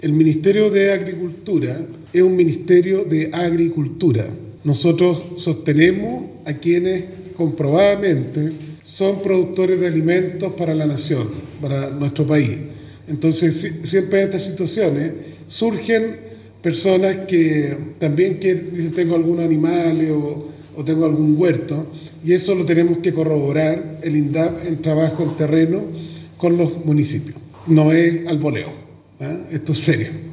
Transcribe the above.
El Ministerio de Agricultura es un ministerio de agricultura. Nosotros sostenemos a quienes comprobadamente son productores de alimentos para la nación, para nuestro país. Entonces, siempre en estas situaciones surgen personas que también dicen tengo algunos animales o tengo algún huerto, y eso lo tenemos que corroborar el INDAP en trabajo en terreno con los municipios. No es al voleo, ¿eh? Esto es serio.